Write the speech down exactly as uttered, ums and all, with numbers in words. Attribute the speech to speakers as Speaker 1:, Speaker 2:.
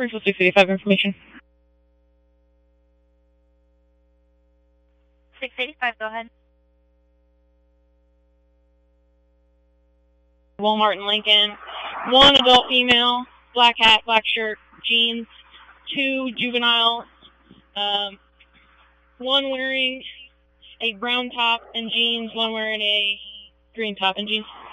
Speaker 1: Springfield six eighty-five information.
Speaker 2: six eighty-five, go ahead.
Speaker 1: Walmart in Lincoln. One adult female, black hat, black shirt, jeans. Two juvenile. Um, one wearing a brown top and jeans. One wearing a green top and jeans.